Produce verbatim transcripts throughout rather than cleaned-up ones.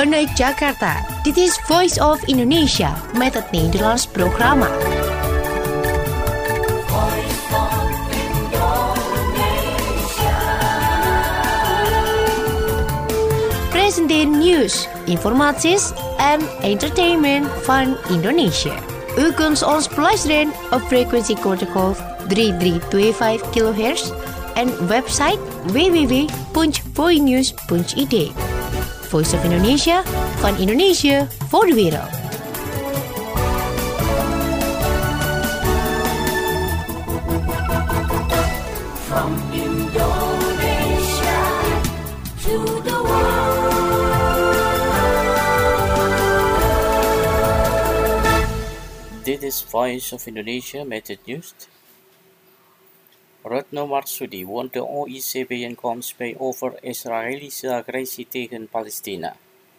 Vanuit Jakarta, dit is Voice of Indonesia met het Nederlands programma. Presenteer nieuws, informaties en entertainment van Indonesia. U kunt ons beluisteren op frequentie kortgolf drie drie twee vijf kilohertz en website w w w punt voinews punt i d. Voice of Indonesia, van Indonesië voor de wereld. From Indonesia to the world. Dit is Voice of Indonesia met het nieuws. Retno Marsudi wond de O I C-bijeenkomst bij over Israëlische agressie tegen Palestina.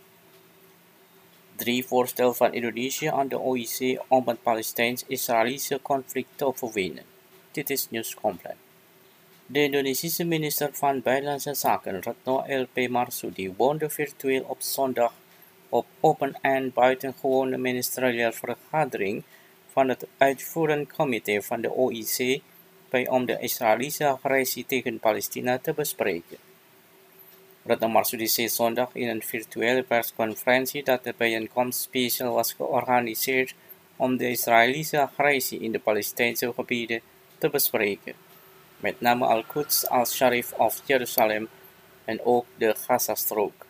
Drie voorstellen van Indonesië aan de O I C om het Palestijns-Israëlische conflict te overwinnen. Dit is nieuws compleet. De Indonesische minister van Buitenlandse Zaken, Retno L P Marsudi, woonde virtueel op zondag op open en buitengewone ministeriële vergadering van het uitvoerend comité van de O I C bij om de Israëlische agressie tegen Palestina te bespreken. Retno Marsudi zei zondag in een virtuele persconferentie dat de bijeenkomst speciaal was georganiseerd om de Israëlische agressie in de Palestijnse gebieden te bespreken, met name Al-Quds, Al-Sharif of Jeruzalem en ook de Gazastrook.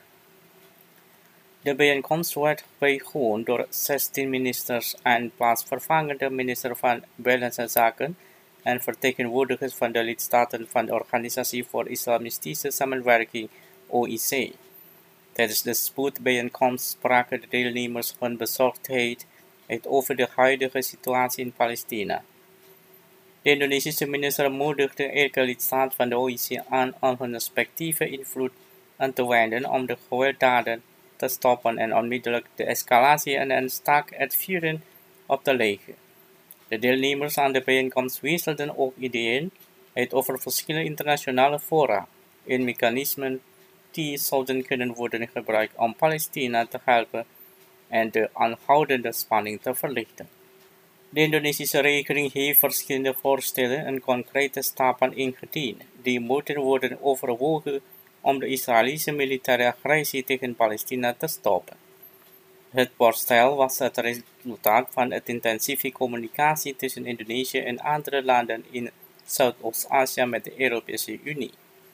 De bijeenkomst werd bijgewoond door zestien ministers en plaatsvervangende minister van Buitenlandse Zaken en vertegenwoordigers van de lidstaten van de Organisatie voor Islamitische Samenwerking O I C. Tijdens de spoedbijeenkomst spraken de deelnemers hun bezorgdheid uit over de huidige situatie in Palestina. De Indonesische minister moedigde elke lidstaat van de O I C aan om hun respectieve invloed aan te wenden om de gewelddaden te stoppen en onmiddellijk de escalatie en een staakt-het-vuren op te leggen. De deelnemers aan de bijeenkomst wisselden ook ideeën uit over verschillende internationale fora en mechanismen die zouden kunnen worden gebruikt om Palestina te helpen en de aanhoudende spanning te verlichten. De Indonesische regering heeft verschillende voorstellen en concrete stappen ingediend, die moeten worden overwogen om de Israëlische militaire agressie tegen Palestina te stoppen. Het voorstel was het resultaat van het intensieve communicatie tussen Indonesië en andere landen in Zuidoost-Azië met de Europese Unie.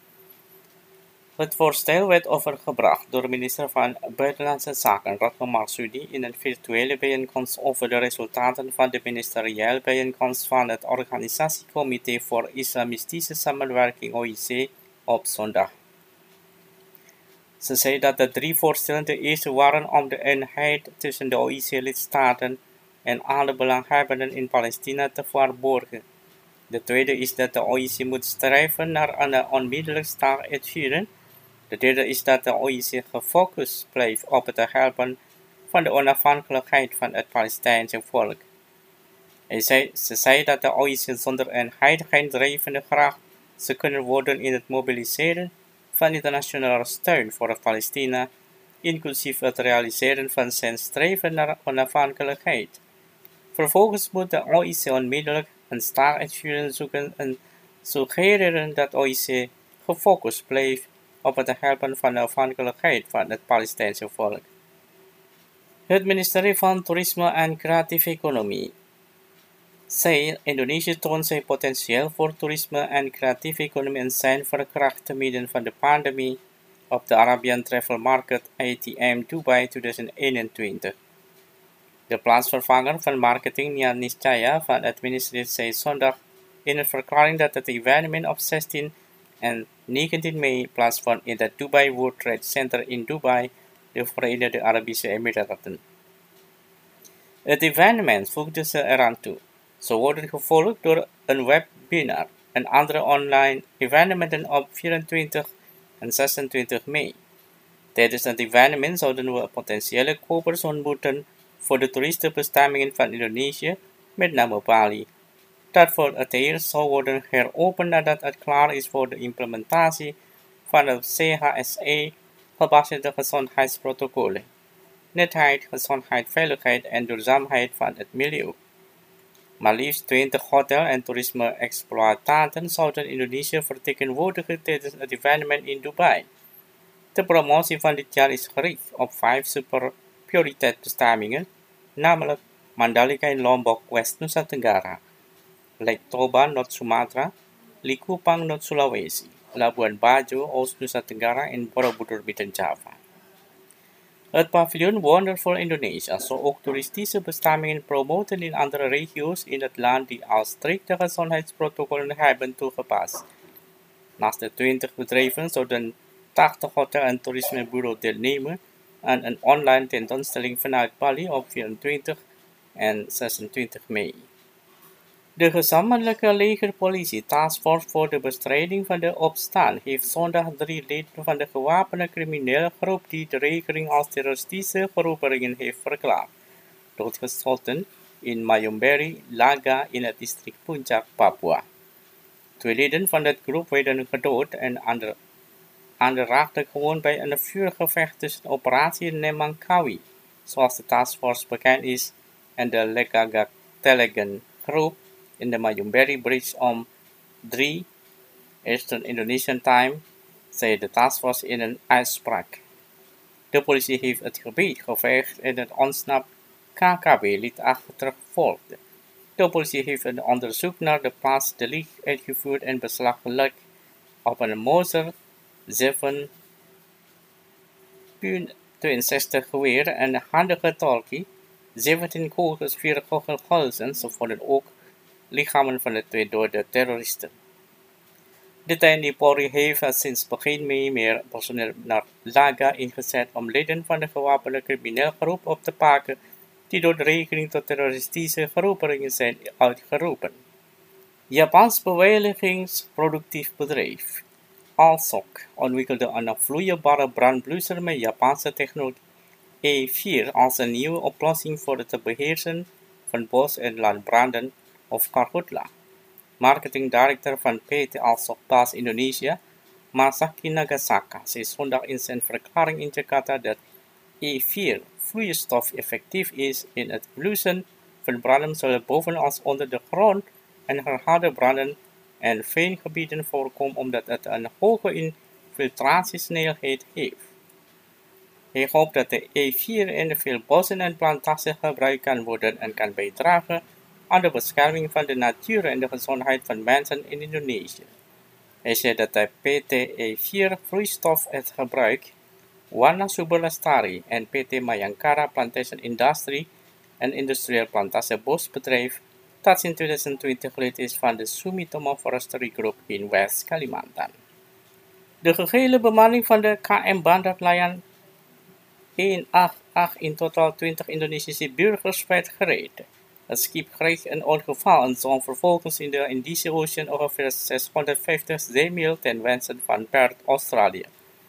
Het voorstel werd overgebracht door minister van Buitenlandse Zaken Retno Marsudi in een virtuele bijeenkomst over de resultaten van de ministeriële bijeenkomst van het Organisatiecomité voor Islamitische Samenwerking O I C op zondag. Ze zei dat de drie voorstellen de eerste waren om de eenheid tussen de O I C-lidstaten en alle belanghebbenden in Palestina te waarborgen. De tweede is dat de O I C moet streven naar een onmiddellijk staakt-het-vuren. De derde is dat de O I C gefocust blijft op het helpen van de onafhankelijkheid van het Palestijnse volk. Hij zei, ze zei dat de O I C zonder eenheid geen drijvende kracht zou kunnen worden in het mobiliseren van internationale steun voor Palestina, inclusief het realiseren van zijn streven naar onafhankelijkheid. Vervolgens moet de O I C onmiddellijk een staakt-het-vuren zoeken en suggereren dat O I C gefocust blijft op het helpen van de afhankelijkheid van het Palestijnse volk. Het ministerie van Toerisme en Creatieve Economie zei Indonesië toont zijn potentieel voor toerisme en creatieve economie en zijn verkracht te midden van de pandemie op de Arabian Travel Market A T M Dubai tweeduizend eenentwintig. De plaatsvervanger van marketing Nia Niscaya van het ministerie zei zondag in een verklaring dat het evenement op zestien en negentien mei plaatsvond in het Dubai World Trade Center in Dubai, de Verenigde Arabische Emiraten. Het evenement voegde ze eraan toe. Ze worden gevolgd door een webinar en andere online evenementen op vierentwintig en zesentwintig mei. Tijdens het evenement zouden we potentiële kopers ontmoeten voor de toeristenbestemmingen van Indonesië, met name Bali, dat voor het eerst zal worden heropend nadat het klaar is voor de implementatie van het C H S E gebaseerde gezondheidsprotocollen, netheid, gezondheid, veiligheid en duurzaamheid van het milieu. Maar liefst twintig hotel- en toerisme-exploitanten zouden Indonesië vertegenwoordigen tijdens het evenement in Dubai. De promotie van dit jaar is gericht op vijf superprioriteitsbestemmingen, namelijk Mandalika in Lombok, West Nusa Tenggara, Lake Toba, Noord Sumatra, Likupang, Noord Sulawesi, Labuan Bajo, Oost Nusa Tenggara en Borobudur, Midden Java. Het paviljoen Wonderful Indonesia zal ook toeristische bestemmingen promoten in andere regio's in het land die al strikte gezondheidsprotocollen hebben toegepast. Naast de twintig bedrijven zouden tachtig hotel- en toerismebureaus deelnemen aan een online tentoonstelling vanuit Bali op vierentwintig en zesentwintig mei. De gezamenlijke legerpolitie Taskforce voor de bestrijding van de opstand heeft zondag drie leden van de gewapende criminele groep die de regering als terroristische groeperingen heeft verklaard, doodgeschoten in Mayumberi, Laga in het district Puncak, Papua. Twee leden van de groep werden gedood en ander, ander raakten gewond bij een vuurgevecht tussen operatie Nemangkawi, zoals de Taskforce bekend is, en de Lekagatelegen groep in de Mayumberi Bridge om drie Eastern Indonesian Time, zei de taskforce in een uitspraak. De politie heeft het gebied geveegd en het ontsnapt K K B-lid achtervolgd. De politie heeft een onderzoek naar de plaats delict uitgevoerd en beslag gelegd op een Moser zeven tweeënzestig geweer en een handige tolkie, zeventien kogels, vier kogelgolzen. Ze vonden ook lichamen van de twee dode terroristen. De Tni Polri heeft sinds begin mei meer personeel naar Laga ingezet om leden van de gewapende criminele groep op te pakken die door de regering tot terroristische groeperingen zijn uitgeroepen. Japans beveiligingsproductief bedrijf Alsok ontwikkelde een vloeibare brandblusser met Japanse technologie E vier als een nieuwe oplossing voor het beheersen van bos- en landbranden of Karhutla. Marketing director van P T Alsok Gas Indonesia, Masaki Nagasaka, zei zondag in zijn verklaring in Jakarta dat E vier vloeistof effectief is in het blussen van branden zowel boven als onder de grond en herhaalde branden en veengebieden voorkomt omdat het een hoge infiltratiesnelheid heeft. Hij hoopt dat de E vier in veel bossen en plantages gebruikt kan worden en kan bijdragen aan de bescherming van de natuur en de gezondheid van mensen in Indonesië. Hij zei dat de P T E vier vloeistof het gebruikt Wana Subalestari en P T Mayangkara Plantation Industry, een industrieel plantagebosbedrijf dat in tweeduizend twintig lid is van de Sumitomo Forestry Group in West Kalimantan. De gehele bemanning van de K M Bandar Layan honderdachtenachtig in totaal twintig Indonesische burgers werd gered. Het schip kreeg een ongeval en zon vervolgens in de Indische Oceaan ongeveer zeshonderdvijftig zeemijl ten westen van Perth, Australië.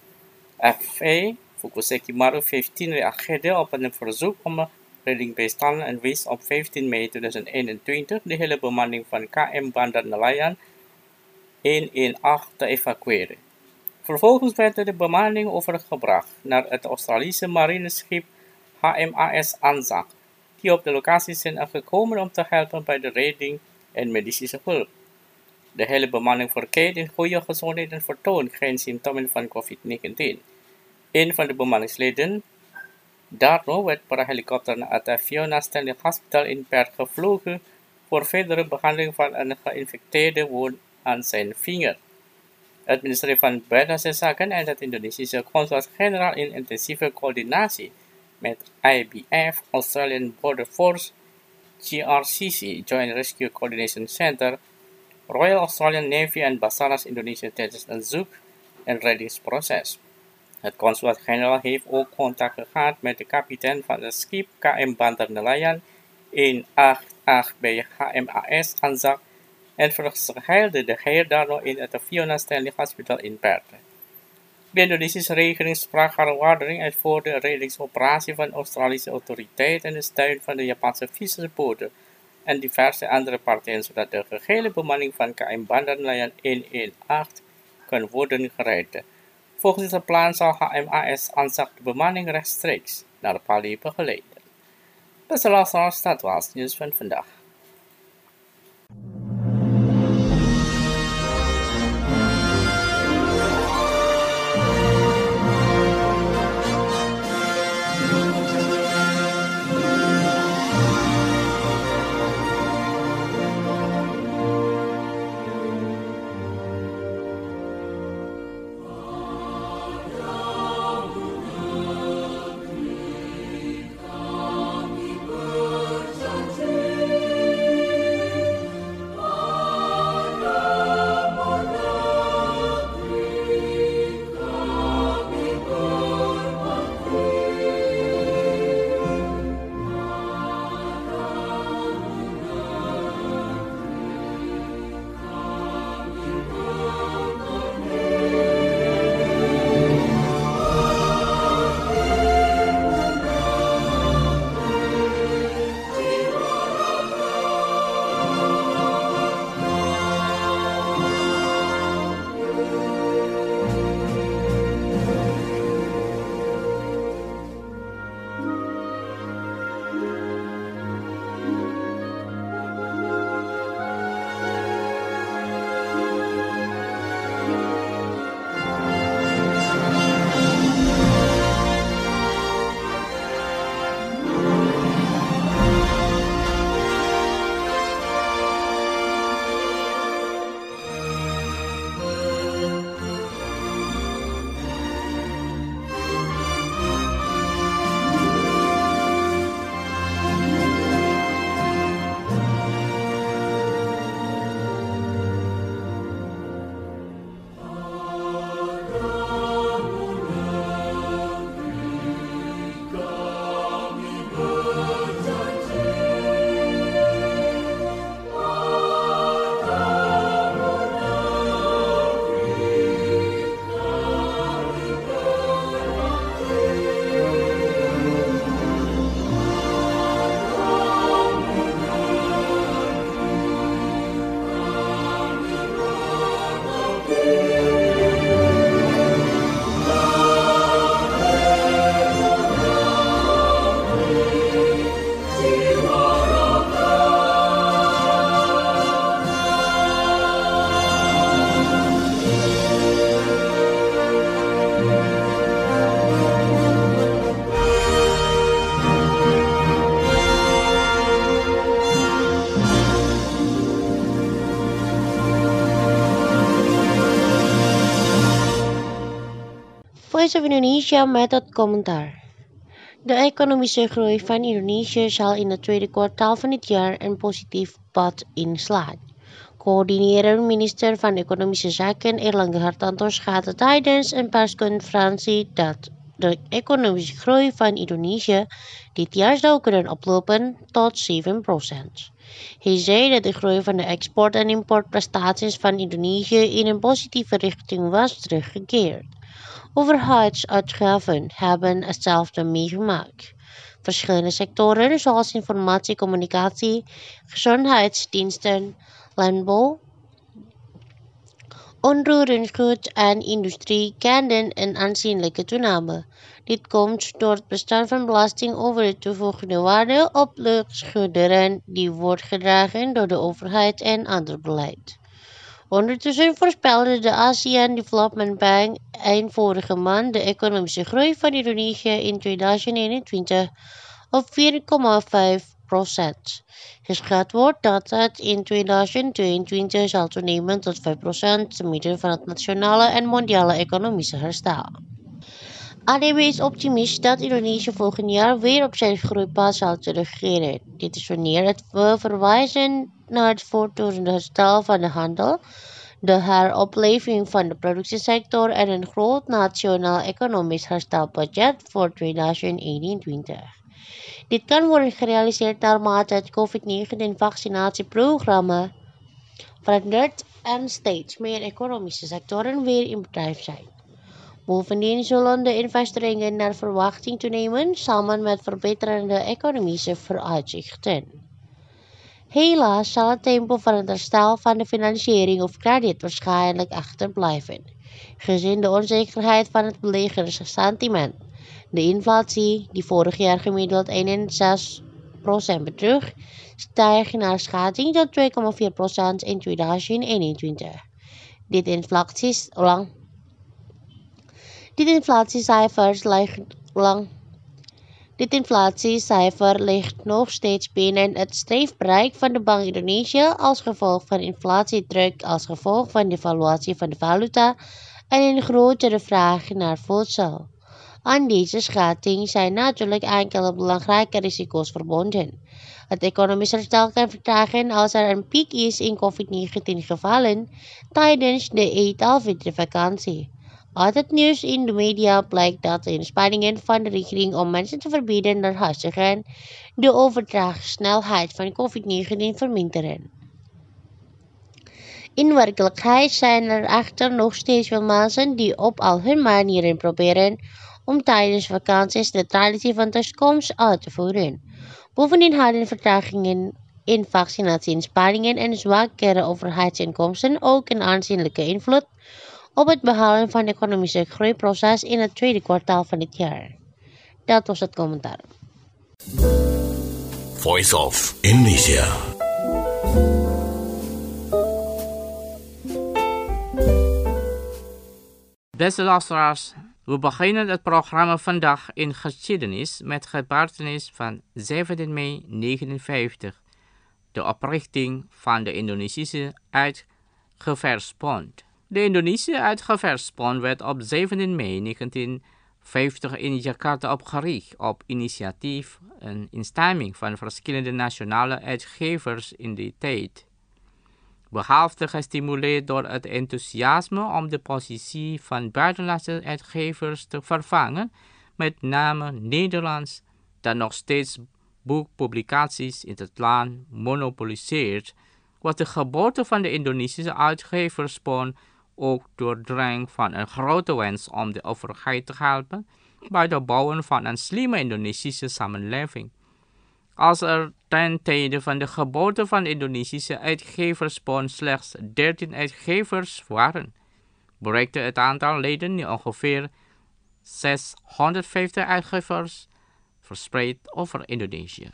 F V Fukuseki Maru vijftien reageerde op een verzoek om reddingbijstand en wist op vijftien mei tweeduizend eenentwintig de hele bemanning van K M Bandar Nelayan honderdachttien te evacueren. Vervolgens werd de bemanning overgebracht naar het Australische marineschip H M A S Anzac, die op de locatie zijn gekomen om te helpen bij de redding en medische hulp. De hele bemanning verkeert in goede gezondheid en vertoont geen symptomen van COVID negentien. Een van de bemanningsleden, Darno, werd per helikopter naar het Fiona Stanley Hospital in Perth gevlogen voor verdere behandeling van een geïnfecteerde wond aan zijn vinger. Het ministerie van Buitenlandse Zaken en het Indonesische Consulaat-Generaal in intensieve coördinatie met I B F, Australian Border Force, G R C C, Joint Rescue Coordination Center, Royal Australian Navy en Basarnas Indonesië tijdens een zoek- en reddingsproces. Het consulaat-generaal heeft ook contact gehad met de kapitein van het schip K M Bandar Nelayan honderdachtenachtig bij H M A S Anzac en verzegelde de heer Darno in het Fiona Stanley Hospital in Perth. De Indonesische regering sprak haar waardering uit voor de reddingsoperatie van Australische autoriteiten en de steun van de Japanse vissersboten en diverse andere partijen, zodat de gehele bemanning van K M Bandar Nelayan honderdachttien kan worden gered. Volgens het plan zal H M A S aanzak de bemanning rechtstreeks naar de Pali begeleiden. Beste luisteraars, dat was het nieuws van vandaag. Voice of Indonesia met het commentaar. De economische groei van Indonesië zal in het tweede kwartaal van dit jaar een positief pad inslaan. Coördinerend minister van Economische Zaken Airlangga Hartarto schat tijdens een persconferentie dat de economische groei van Indonesië dit jaar zou kunnen oplopen tot zeven procent. Hij zei dat de groei van de export- en importprestaties van Indonesië in een positieve richting was teruggekeerd. Overheidsuitgaven hebben hetzelfde meegemaakt. Verschillende sectoren zoals informatie, communicatie, gezondheidsdiensten, landbouw, onroerend goed en industrie kenden een aanzienlijke toename. Dit komt door het bestaan van belasting over de toegevoegde waarde op luchtgoederen die wordt gedragen door de overheid en ander beleid. Ondertussen voorspelde de ASEAN Development Bank eind vorige maand de economische groei van Indonesië in tweeduizend eenentwintig op vier komma vijf procent. Geschat wordt dat het in tweeduizend tweeëntwintig zal toenemen tot vijf procent te midden van het nationale en mondiale economische herstel. A D B is optimistisch dat Indonesië volgend jaar weer op zijn groeipad zal terugkeren. Dit is wanneer het we verwijzen naar het voortdurende herstel van de handel, de heropleving van de productiesector en een groot nationaal economisch herstelbudget voor tweeduizend eenentwintig. Dit kan worden gerealiseerd naarmate het COVID negentien vaccinatieprogramma verandert en steeds meer economische sectoren weer in bedrijf zijn. Bovendien zullen de investeringen naar verwachting toenemen, samen met verbeterende economische vooruitzichten. Helaas zal het tempo van het herstel van de financiering of krediet waarschijnlijk achterblijven. gezien de onzekerheid van het beleggingssentiment. De inflatie, die vorig jaar gemiddeld één komma zes procent bedroeg, stijgt naar schatting tot twee komma vier procent in tweeduizend eenentwintig. Dit inflaties lang Dit inflatiecijfer ligt lang Dit inflatiecijfer ligt nog steeds binnen het streefbereik van de Bank Indonesië als gevolg van inflatiedruk als gevolg van devaluatie van de valuta en een grotere vraag naar voedsel. Aan deze schatting zijn natuurlijk enkele belangrijke risico's verbonden. Het economisch herstel kan vertragen als er een piek is in COVID negentien gevallen tijdens de Idul-Fitri-vakantie. Uit het nieuws in de media blijkt dat de inspanningen van de regering om mensen te verbieden naar huis te gaan de overdrachtssnelheid van COVID negentien verminderen. In werkelijkheid zijn er echter nog steeds veel mensen die op al hun manieren proberen om tijdens vakanties de traditie van thuiskomst uit te voeren. Bovendien hadden vertragingen in vaccinatieinspanningen en zwakkere overheidsinkomsten ook een aanzienlijke invloed op het behalen van het economische groeiproces in het tweede kwartaal van dit jaar. Dat was het commentaar. Voice of Indonesia. Beste luisteraars, we beginnen het programma vandaag in geschiedenis met gebeurtenis van zeventien mei negenenvijftig, de oprichting van de Indonesische Uitgeversbond. De Indonesische Uitgeversbond werd op zeventien mei negentienvijftig in Jakarta opgericht op initiatief en instemming van verschillende nationale uitgevers in die tijd. Behalve gestimuleerd door het enthousiasme om de positie van buitenlandse uitgevers te vervangen, met name Nederlands, dat nog steeds boekpublicaties in het land monopoliseert, was de geboorte van de Indonesische Uitgeversbond ook doordrenkt van een grote wens om de overheid te helpen bij het bouwen van een slimme Indonesische samenleving. Als er ten tijde van de geboorte van de Indonesische Uitgeversbond slechts dertien uitgevers waren, bereikte het aantal leden nu ongeveer zeshonderdvijftig uitgevers verspreid over Indonesië.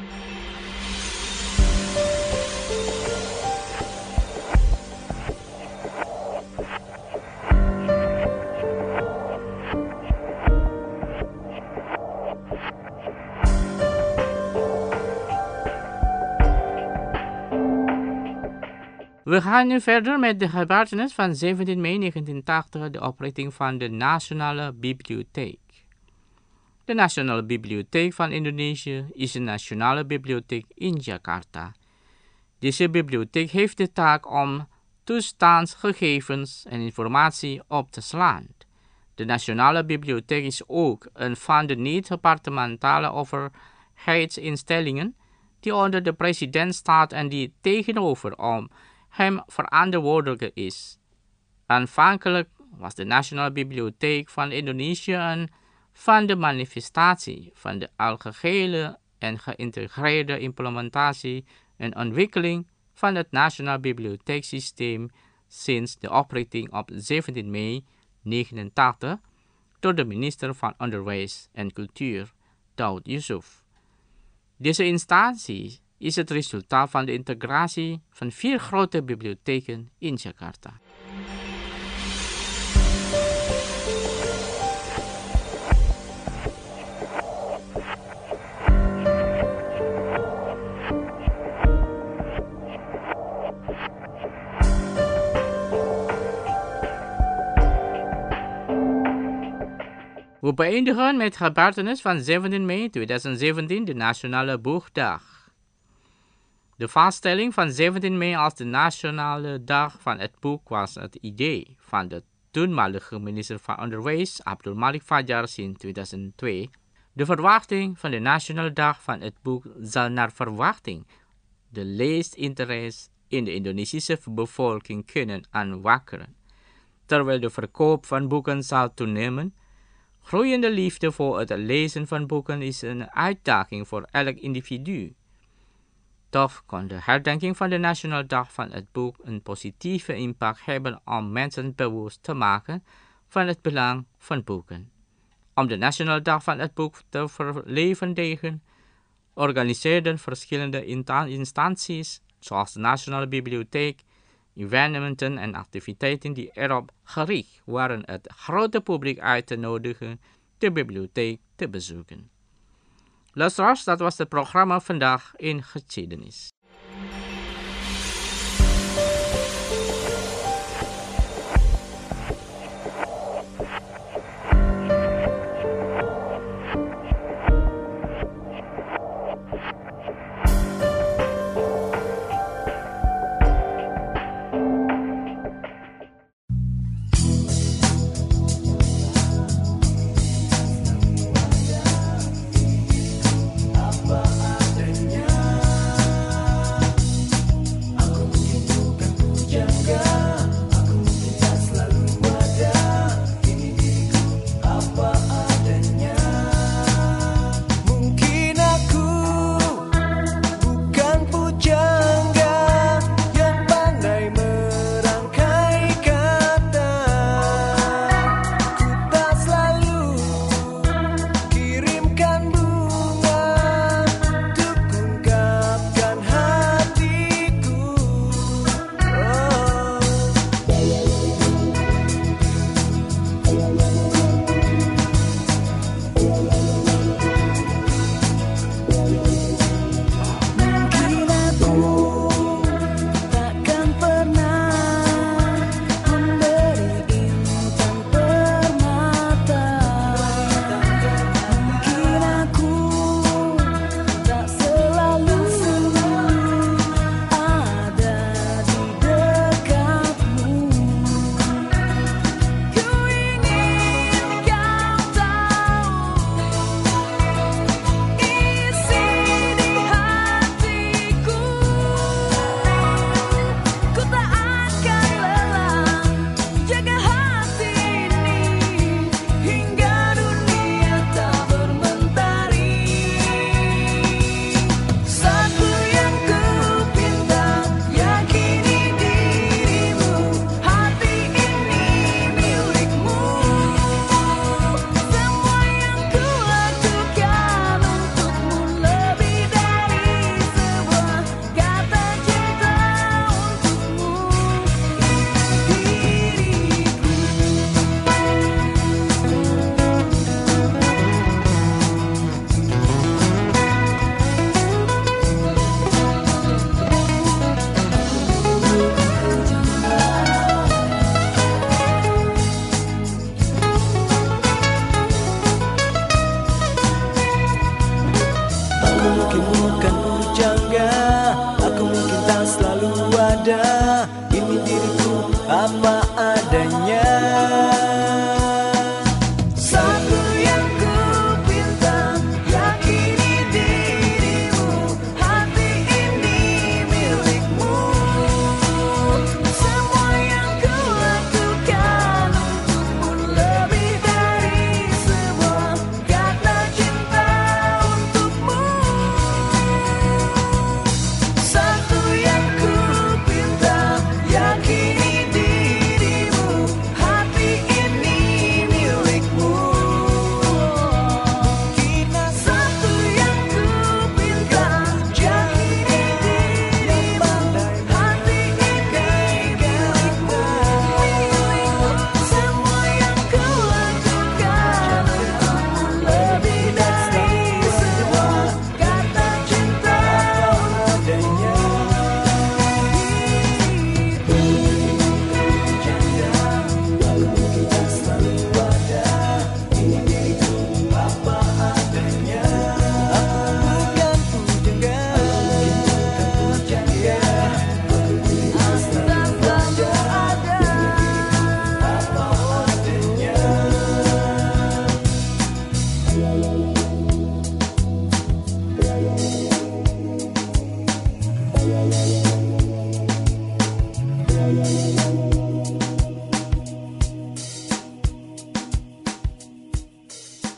We gaan nu verder met de gebeurtenis van zeventien mei negentientachtig, de oprichting van de Nationale Bibliotheek. De Nationale Bibliotheek van Indonesië is een nationale bibliotheek in Jakarta. Deze bibliotheek heeft de taak om toestandsgegevens en informatie op te slaan. De Nationale Bibliotheek is ook een van de niet-departementale overheidsinstellingen die onder de president staat en die tegenover om hem verantwoordelijk is. Aanvankelijk was de Nationale Bibliotheek van Indonesië een van de manifestatie van de algehele en geïntegreerde implementatie en ontwikkeling van het Nationaal Bibliotheeksysteem sinds de oprichting op zeventien mei negenentachtig door de minister van Onderwijs en Cultuur, Daud Yusuf. Deze instantie is het resultaat van de integratie van vier grote bibliotheken in Jakarta. We beëindigen met gebeurtenis van zeventien mei tweeduizend zeventien, de Nationale Boekdag. De vaststelling van zeventien mei als de Nationale Dag van het Boek was het idee van de toenmalige minister van Onderwijs, Abdul Malik Fajar, sinds tweeduizend twee. De verwachting van de Nationale Dag van het Boek zal naar verwachting de leesinteresse in de Indonesische bevolking kunnen aanwakkeren, terwijl de verkoop van boeken zal toenemen. Groeiende liefde voor het lezen van boeken is een uitdaging voor elk individu. Toch kon de herdenking van de Nationale Dag van het Boek een positieve impact hebben om mensen bewust te maken van het belang van boeken. Om de Nationale Dag van het Boek te verlevendigen, organiseerden verschillende instanties, zoals de Nationale Bibliotheek, evenementen en activiteiten die erop gericht waren het grote publiek uit te nodigen de bibliotheek te bezoeken. Luisteraars, dat was het programma Vandaag in Geschiedenis.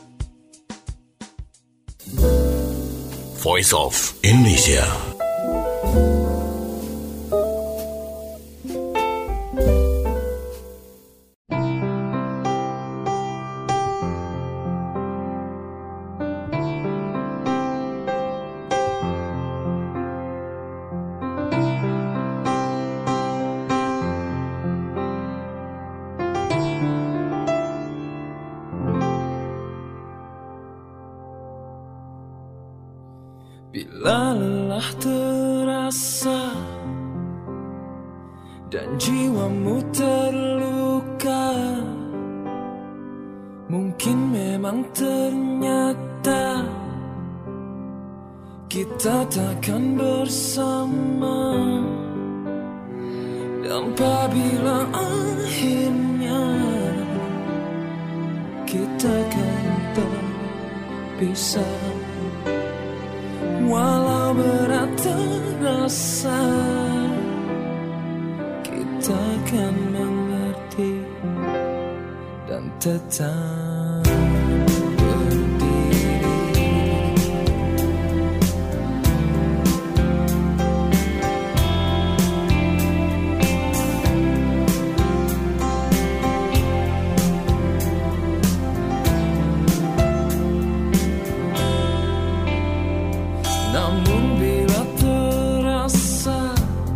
Voice of Indonesia. telah terasa dan jiwamu terluka. Mungkin memang ternyata kita takkan bersama. Dan apabila akhirnya kita akan terpisah, walau berat terasa, kita akan mengerti dan tetap berdiri. Namun bila terasa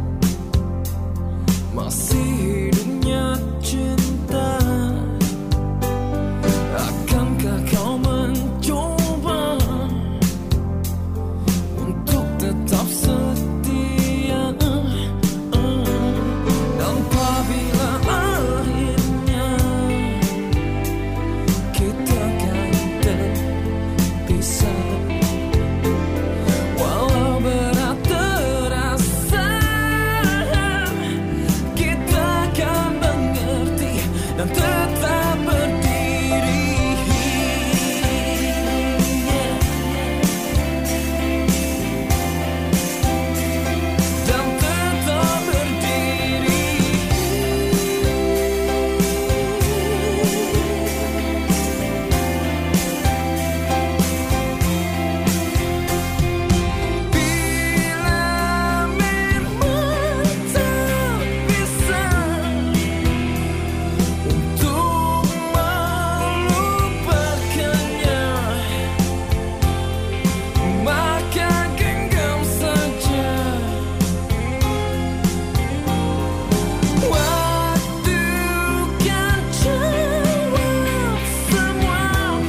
masih hidupnya cinta, akankah kau mencoba untuk tetap setia? Dan apabila akhirnya kita akan terpisah, walau berat terasa, kita akan mengerti dan tetap berdiri. Dan tetap berdiri. Bila memang terpisah, untuk melupakannya, maka genggam saja. Waktu kan jawab semua,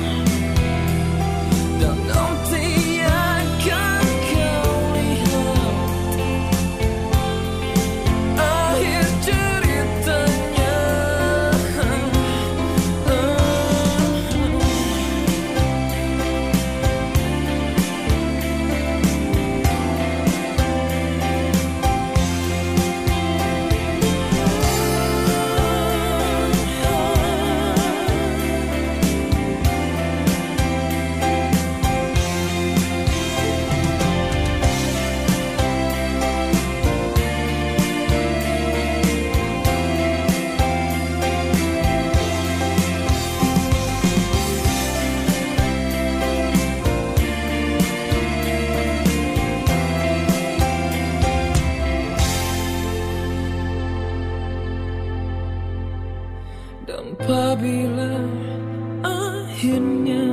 dan nanti akan kau lihat akhir ceritanya. Dan apabila akhirnya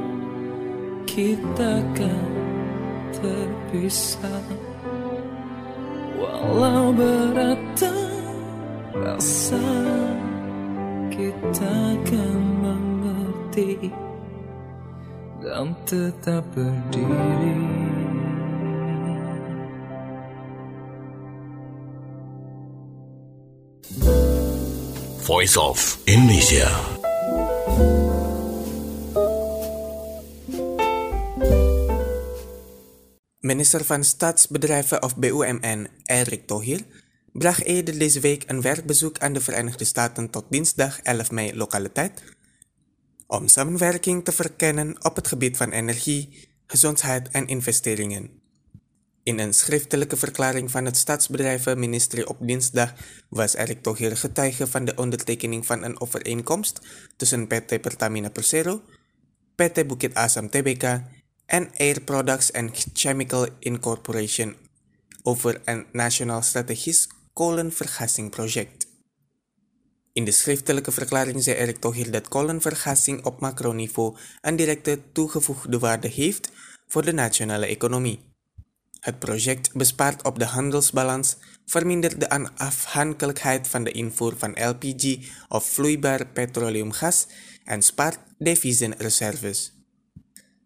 kita akan terpisah, walau berat terasa, kita akan mengerti dan tetap berdiri. Voice of Indonesia. Minister van Staatsbedrijven of B U M N, Eric Thohir, bracht eerder deze week een werkbezoek aan de Verenigde Staten tot dinsdag elf mei lokale tijd, om samenwerking te verkennen op het gebied van energie, gezondheid en investeringen. In een schriftelijke verklaring van het Staatsbedrijvenministerie op dinsdag was Eric Thohir getuige van de ondertekening van een overeenkomst tussen P T Pertamina Persero, P T Bukit Asam T B K en Air Products and Chemical Incorporation over een nationaal strategisch kolenvergassingproject. In de schriftelijke verklaring zei Eric Thohir dat kolenvergassing op macroniveau een directe toegevoegde waarde heeft voor de nationale economie. Het project bespaart op de handelsbalans, vermindert de afhankelijkheid van de invoer van L P G of vloeibaar petroleumgas en spaart deviezenreserves.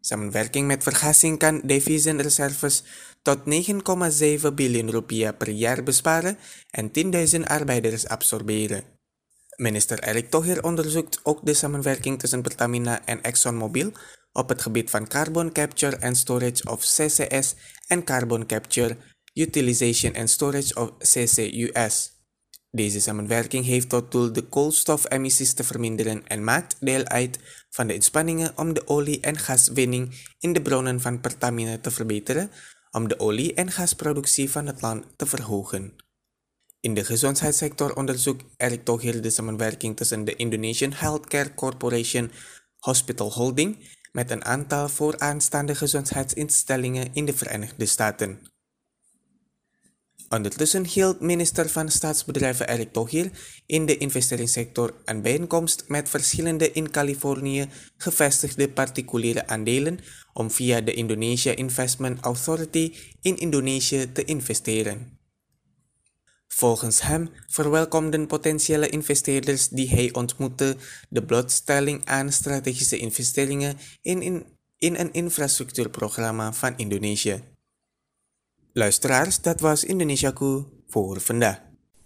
Samenwerking met vergassing kan devisenreserves tot negen komma zeven biljoen rupiah per jaar besparen en tienduizend arbeiders absorberen. Minister Erick Thohir onderzoekt ook de samenwerking tussen Pertamina en ExxonMobil op het gebied van Carbon Capture and Storage of C C S en Carbon Capture, Utilization and Storage of C C U S. Deze samenwerking heeft tot doel de koolstofemissies te verminderen en maakt deel uit van de inspanningen om de olie- en gaswinning in de bronnen van Pertamina te verbeteren, om de olie- en gasproductie van het land te verhogen. In de gezondheidssector onderzoekt Erick Thohir de samenwerking tussen de Indonesian Healthcare Corporation Hospital Holding met een aantal vooraanstaande gezondheidsinstellingen in de Verenigde Staten. Ondertussen hield minister van Staatsbedrijven Erick Thohir in de investeringssector een bijeenkomst met verschillende in Californië gevestigde particuliere aandelen om via de Indonesia Investment Authority in Indonesië te investeren. Volgens hem verwelkomden potentiële investeerders die hij ontmoette de blootstelling aan strategische investeringen in, in, in een infrastructuurprogramma van Indonesië. Luisteraars, dat was Indonesiaku voor vandaag.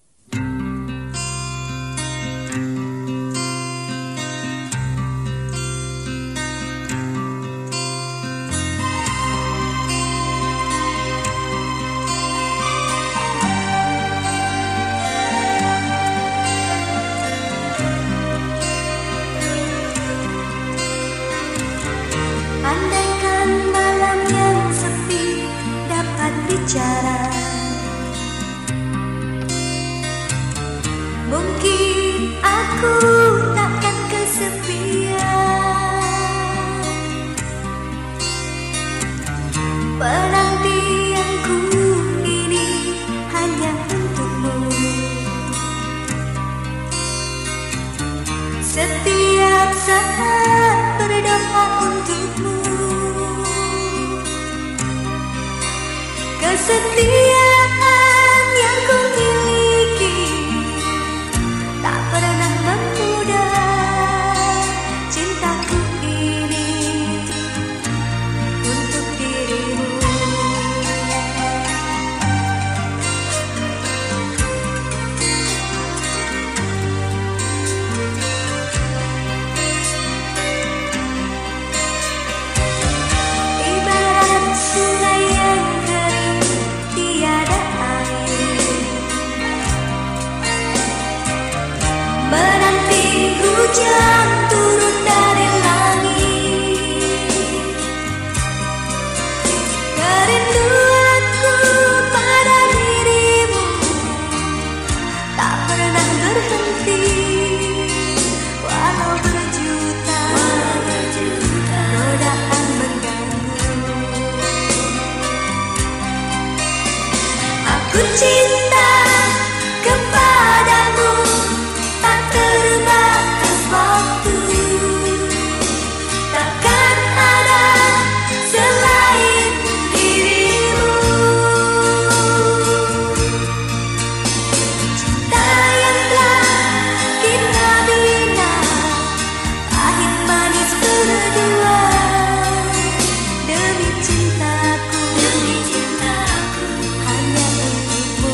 Andaikan malam yang sepi dapat bicara, mungkin aku takkan kesepian. Penantianku ini hanya untukmu. Setiap saat berdoa untukmu. Kesetiaan yang ku miliki tak pernah memudar. Cintaku ini untuk dirimu. Ibarat sungai yang kering tiada air, menanti hujan turun dari langit. Kerinduanku pada dirimu tak pernah berhenti, walau berjuta godaan mengganggu. Aku cinta kepadamu tak terbatas waktu. Takkan ada selain dirimu. Cinta yang telah kita bina, pahit manis berdua. Demi cintaku, demi cintaku, hanya untukmu.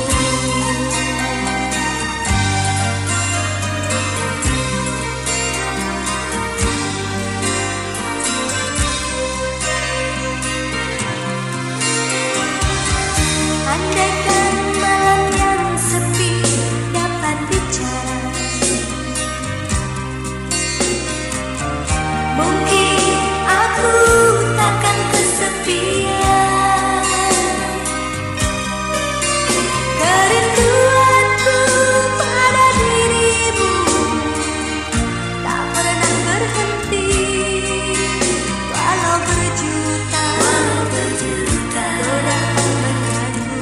Andaikan malam yang sepi dapat bicara, mungkin aku takkan kesepian. Kerinduanku pada dirimu tak pernah berhenti, walau berjuta godaan mengganggu.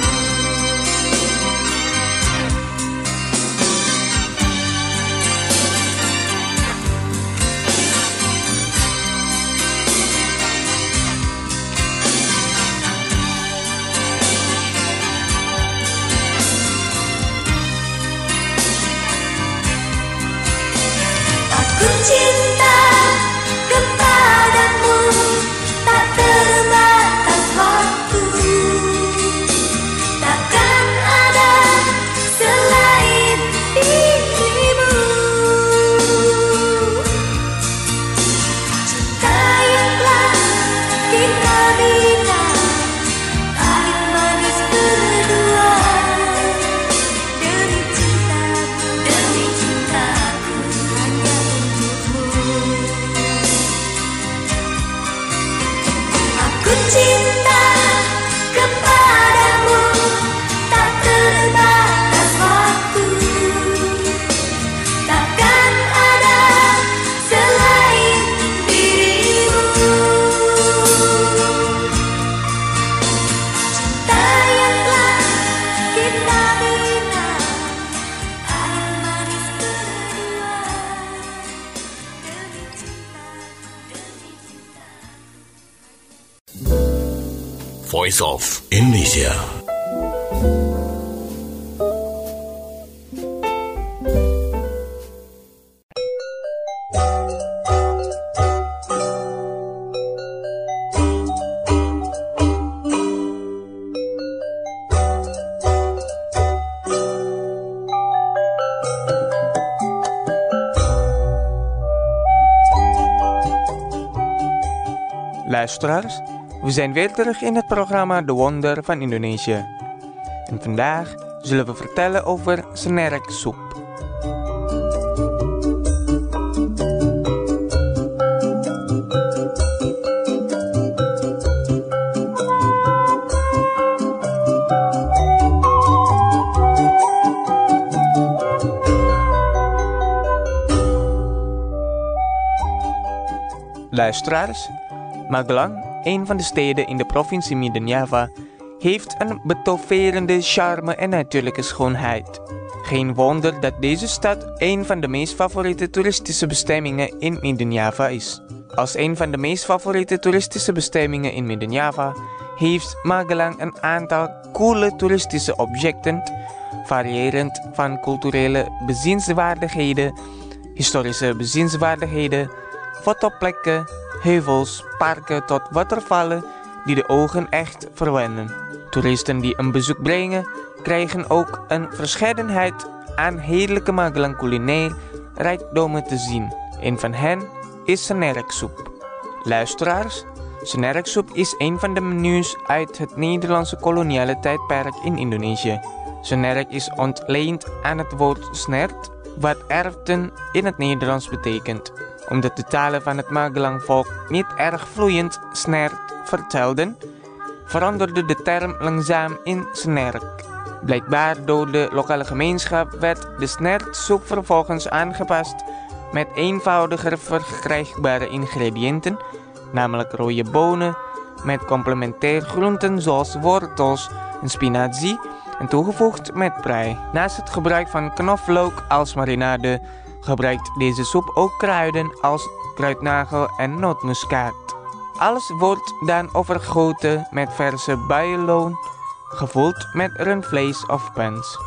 Aku cinta kepadamu tak Voice of Indonesia. Luisteraars, we zijn weer terug in het programma De Wonder van Indonesië. En vandaag zullen we vertellen over senerek soep. Luisteraars, Magelang, een van de steden in de provincie Midden-Java, heeft een betoverende charme en natuurlijke schoonheid. Geen wonder dat deze stad een van de meest favoriete toeristische bestemmingen in Midden-Java is. Als een van de meest favoriete toeristische bestemmingen in Midden-Java heeft Magelang een aantal coole toeristische objecten, variërend van culturele bezienswaardigheden, historische bezienswaardigheden, fotoplekken, heuvels, parken tot watervallen die de ogen echt verwennen. Toeristen die een bezoek brengen, krijgen ook een verscheidenheid aan heerlijke Magelang culinair rijkdommen te zien. Een van hen is senerek soep. Luisteraars, senerek soep is een van de menus uit het Nederlandse koloniale tijdperk in Indonesië. Senerek is ontleend aan het woord snert, wat erften in het Nederlands betekent. Omdat de talen van het Magelang volk niet erg vloeiend snert vertelden, veranderde de term langzaam in senerek. Blijkbaar door de lokale gemeenschap werd de snertsoep vervolgens aangepast met eenvoudiger verkrijgbare ingrediënten, namelijk rode bonen met complementair groenten zoals wortels en spinazie en toegevoegd met prei. Naast het gebruik van knoflook als marinade gebruikt deze soep ook kruiden als kruidnagel en nootmuskaat. Alles wordt dan overgoten met verse buienloon, gevuld met rundvlees of pens.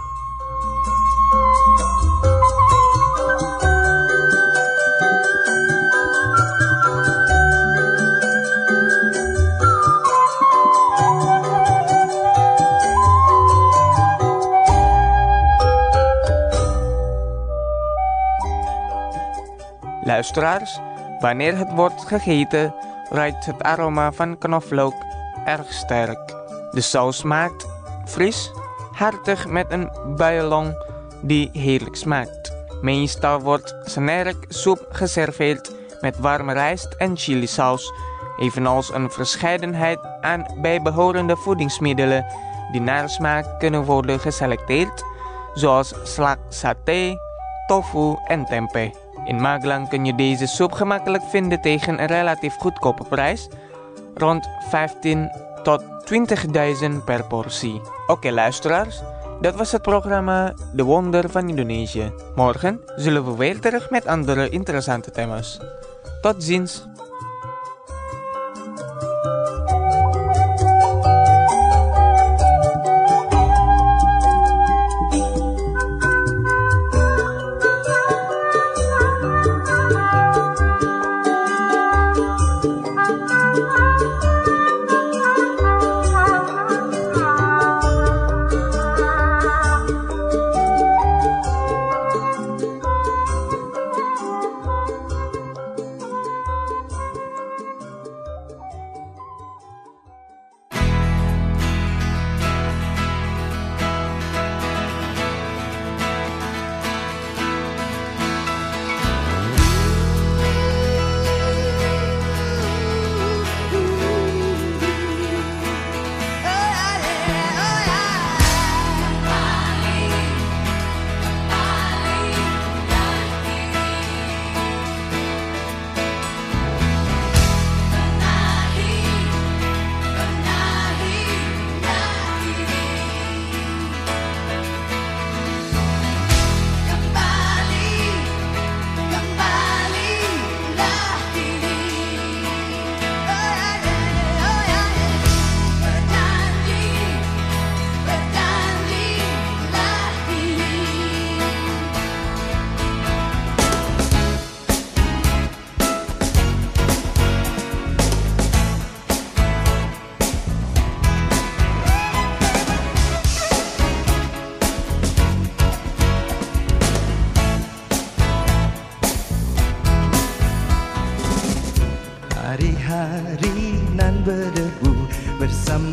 Luisteraars, wanneer het wordt gegeten, ruikt het aroma van knoflook erg sterk. De saus smaakt fris, hartig met een buienloon die heerlijk smaakt. Meestal wordt senerek soep geserveerd met warme rijst en chilisaus, evenals een verscheidenheid aan bijbehorende voedingsmiddelen die naar smaak kunnen worden geselecteerd, zoals slak saté, tofu en tempeh. In Magelang kun je deze soep gemakkelijk vinden tegen een relatief goedkope prijs, rond vijftien tot twintigduizend per portie. Oké okay, luisteraars, dat was het programma De Wonder van Indonesië. Morgen zullen we weer terug met andere interessante thema's. Tot ziens!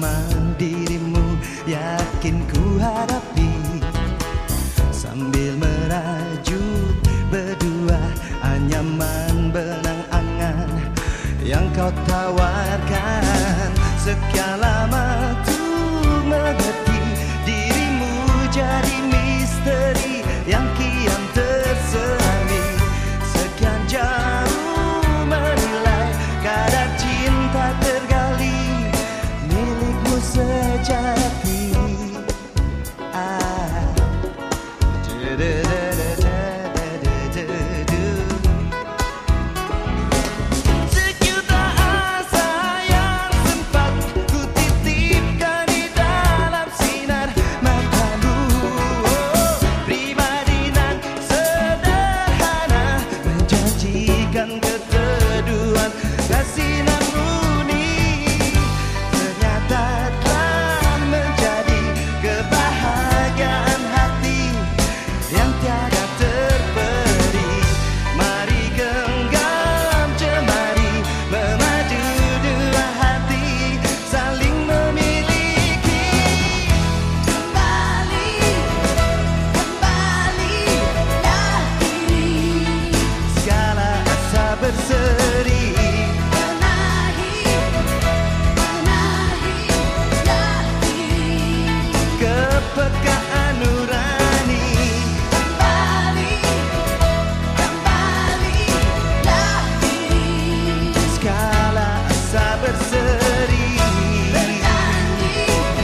ancaman dirimu yakin ku hadapi, sambil merajut berdua anyaman benang angan yang kau tawarkan. Sekian lama tuh mengerti dirimu jadi misteri yang kian terselami. Sekian jauh menilai kadar cinta tergali milikmu sejati. Ah, sejuta asa yang sempat ku titipkan di dalam sinar matamu. Oh, pribadi nan sederhana menjanjikan keteduhan kasih nan murni, ternyata telah menjadi kebahagiaan hati yang tiada terperi. Mari genggam jemari memadu dua hati saling memiliki. Kembali, kembalilah diri, segala asa berseri. Benahi, benahilah diri, kepekaan nurani. Kembali, kembalilah diri, segala asa berseri. Berjanji,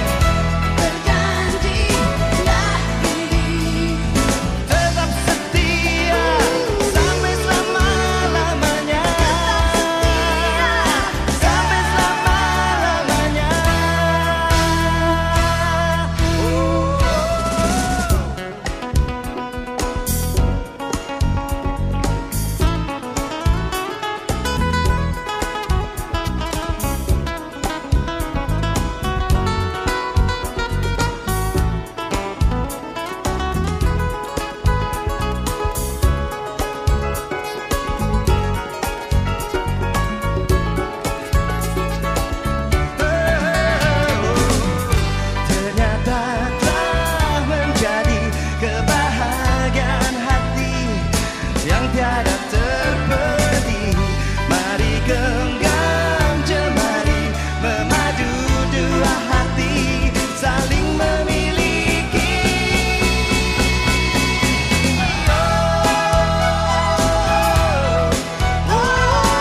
berjanjilah diri, tetap setia sampai selama-lamanya. Sampai selama-lamanya. Oh. Ternyata telah menjadi kebahagiaan hati yang tiada terperi. Mari genggam jemari memadu dua hati saling memiliki. Oh, oh,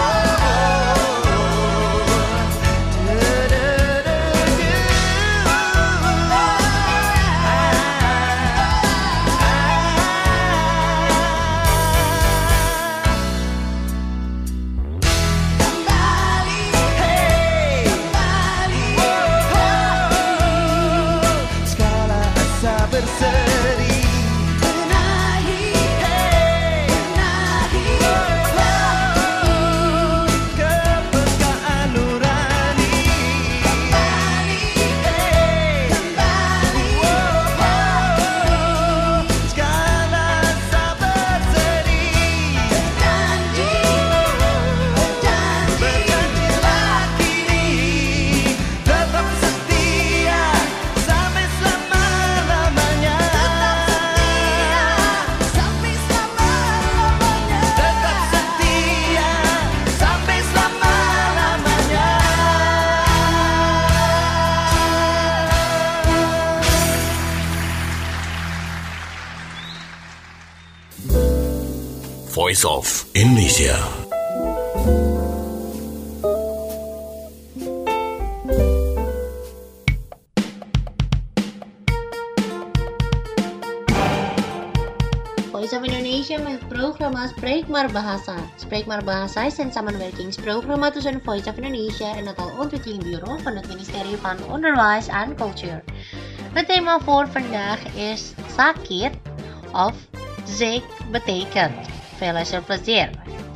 kembali, hey, kembali, segala asa berseri. Benahi, hey, benahilah kepekaan nurani. Kembali, hey, kembali, segala asa berseri. Berjanji, berjanjilah kini, tetap setia sampai selama-lamanya. Sampai selama-lamanya. Tetap setia sampai selama-lamanya. Voice of Indonesia. Voice of Indonesia met programma Spreek maar Bahasa. Spreek maar Bahasa is een samenwerkingsprogramma tussen Voice of Indonesia en het Taalontwikkelingbureau van het ministerie van Onderwijs en Cultuur. Het thema voor vandaag is sakit of ziek betekent. Veel luisterplezier.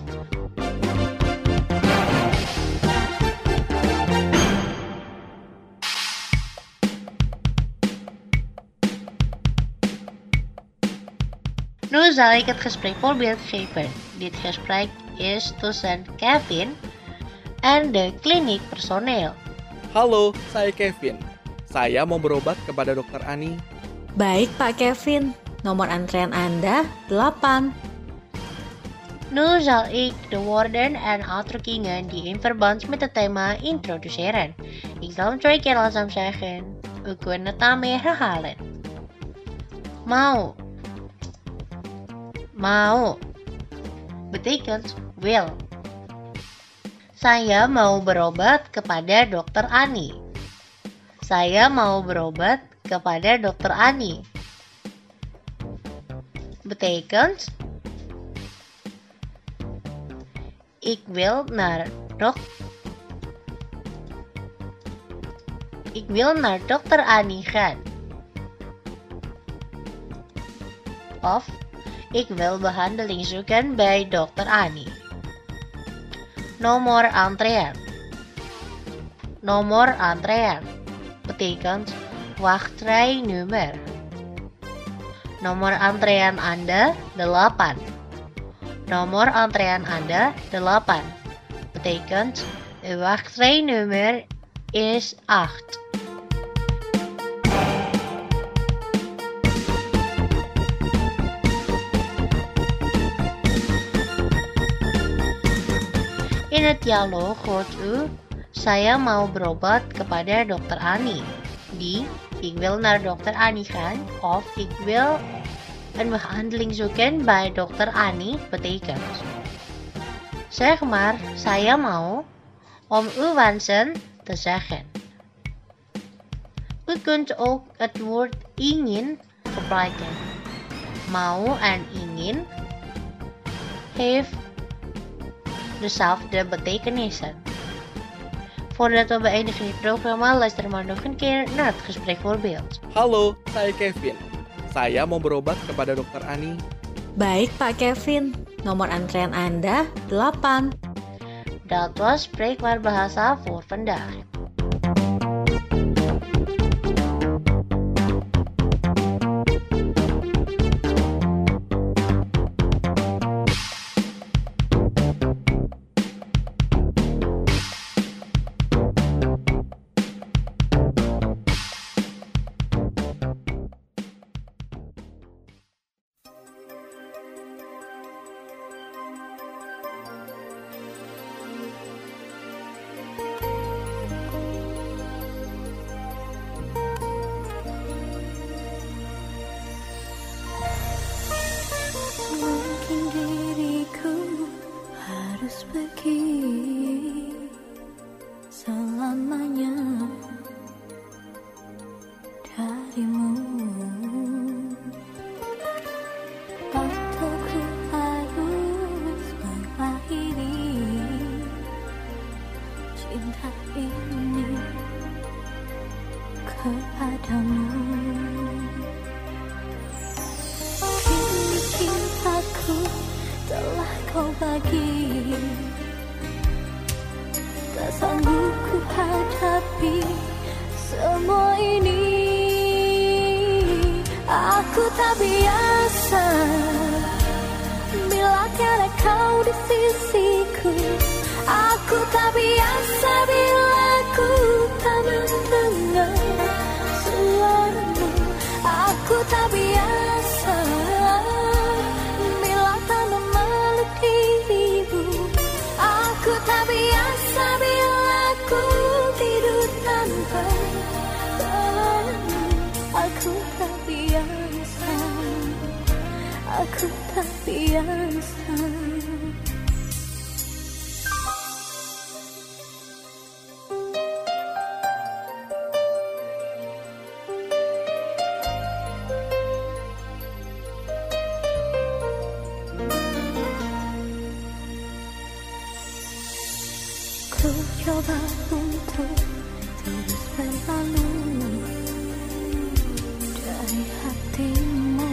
Nu zal ik het gesprek voorbeeld geven. Dit gesprek is tussen Kevin en de kliniekpersoneel. Halo, saya Kevin. Saya mau berobat kepada dokter Ani. Baik Pak Kevin, nomor antrean Anda delapan. Nu zal ik de woorden en uitdrukkingen die in verband met het thema introduceren. Ik zal hem twee keer langzaam zeggen. U kunt het daarmee herhalen. Mau. Mau betekent wil. Saya mau berobat kepada dokter Ani. Saya mau berobat kepada dokter Ani. Betekent ik wil naar dok Ik wil naar dokter Ani gaan. Of ik wil behandeling zoeken bij dokter Ani. Nomor antrean. Nomor antrean betekent wachtrijnummer. Nomor antrean Anda delapan. Nomor antrean Anda delapan betekent uw wachtrijnummer is acht. In het dialoog hoort u, saya mau berobat kepada dokter Ani. Die, ik wil naar dokter Ani gaan. Of ik wil een behandeling zoeken bij dokter Ani betekent. Zeg maar, saya mau, om uw wensen te zeggen. U kunt ook het woord ingin gebruiken. Mau en ingin heeft dezelfde betekenissen. Voordat we beëindigen dit programma, luister maar nog een keer naar het gesprekvoorbeeld. Halo, saya Kevin. Saya mau berobat kepada dokter Ani. Baik Pak Kevin, nomor antrean Anda delapan. Dat was Spreekbaar Bahasa voor vandaag. Mungkin diriku harus pergi selamanya darimu, atau ku harus mengakhiri cinta ini kepadamu. Kini cintaku telah kau bagi, tak sanggup ku hadapi semua ini. Aku tak biasa bila tiada kau di sisiku. Aku tak biasa bila ku tak mendengar suaramu. Aku tak biasa bila tak memeluk dirimu. Aku tak biasa bila ku tidur tanpa kamu. Aku tak biasa, aku tak biasa. Ku coba untuk terus berlalu dari hatimu,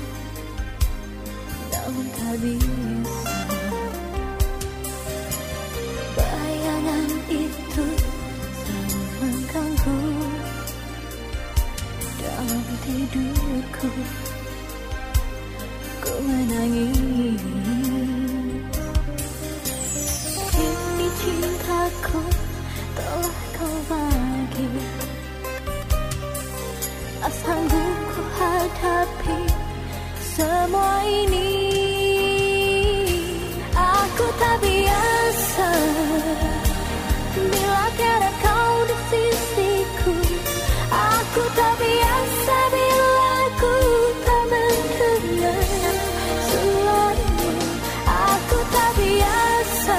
namun tak bisa. Bayangan itu selalu mengganggu dalam tidurku. Ku menangis. Kini cintaku telah kau bagi. tak sanggup ku hadapi semua ini. Aku tak biasa bila tiada kau di sisiku. Aku tak biasa bila ku tak mendengar suaramu. Aku tak biasa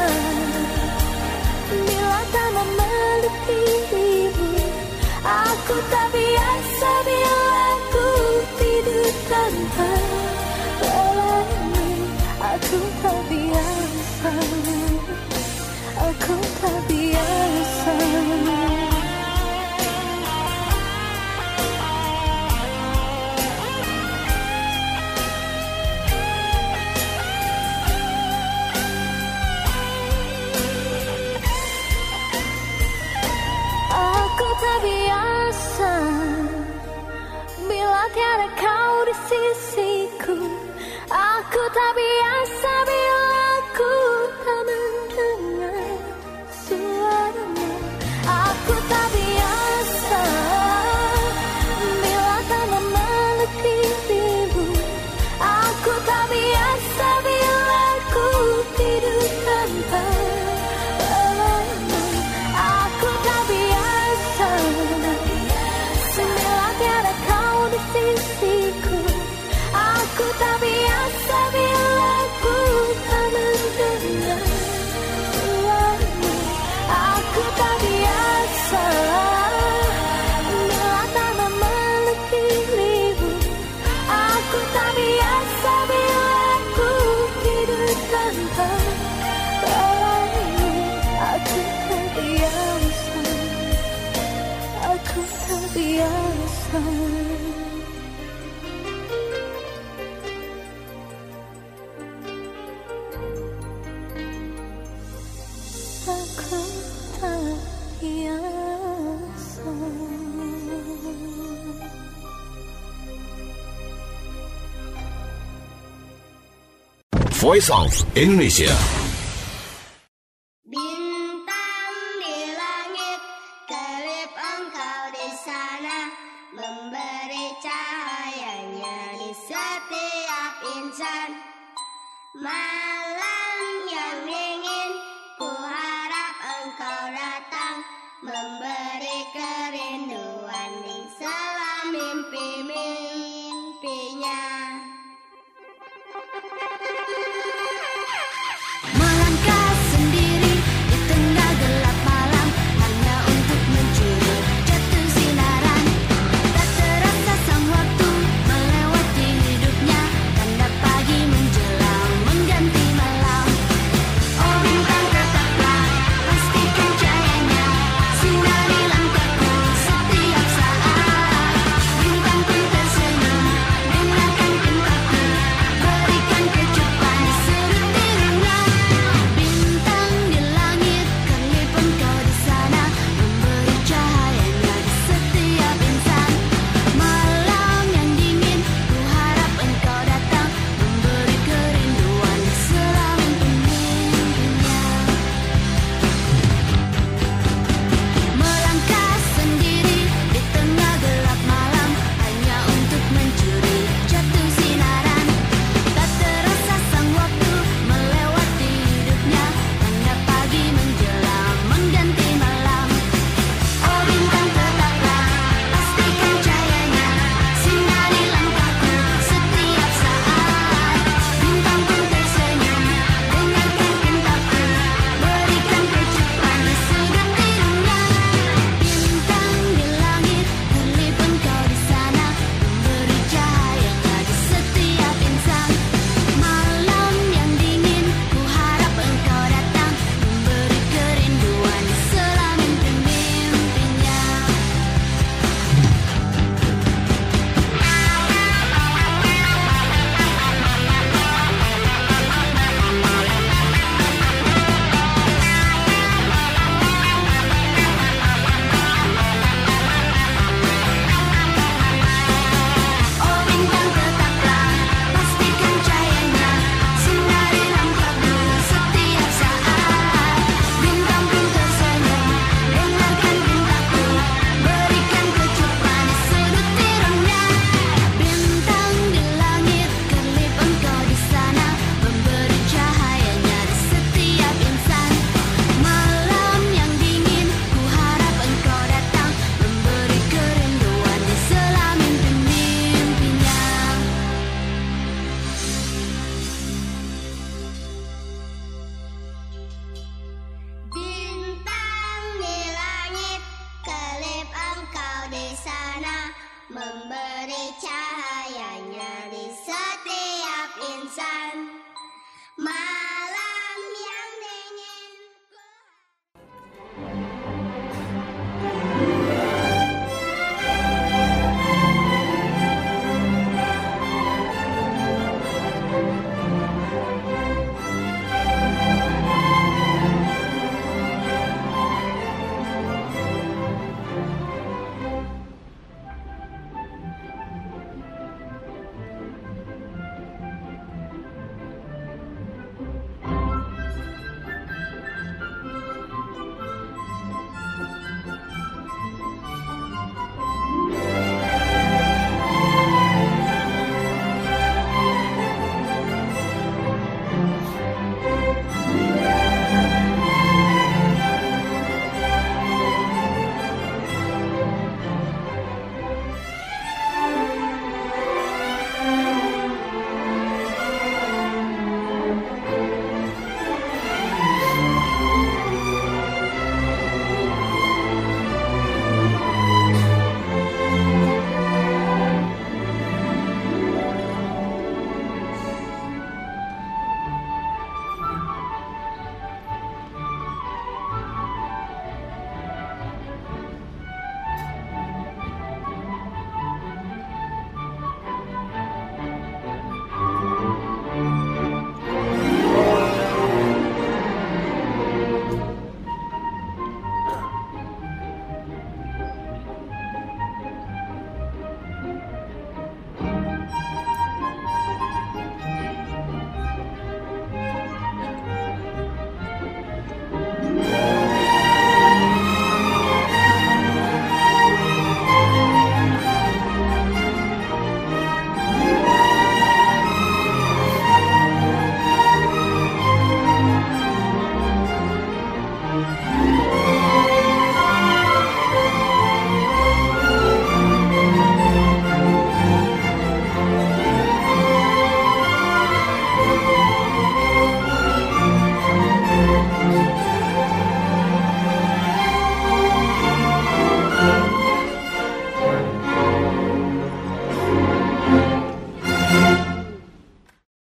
bila tak memeluk dirimu. Aku tak biasa bila ku tidur tanpa pelangi. Aku tak biasa, aku tak biasa. Aku tak biasa bila tiada kau di sisiku. Aku tak biasa bila ku tak mendengar suaramu. Aku tak biasa bila tak memeluk dirimu. Aku tak biasa bila ku tidur tanpa pelangi. Aku tak biasa bila tiada kau di sisiku. Aku tak biasa bila ku tak mendengar suaramu. Aku tak biasa bila tak memeluk dirimu. Aku tak biasa bila ku tidur tanpa pelangi. Aku tak biasa, aku tak biasa. Aku tak biasa. Voice of Indonesia. Bintang di langit, kelip engkau di sana, memberi cahayanya di setiap insan. Malam yang dingin, ku harap engkau datang, memberi kerinduan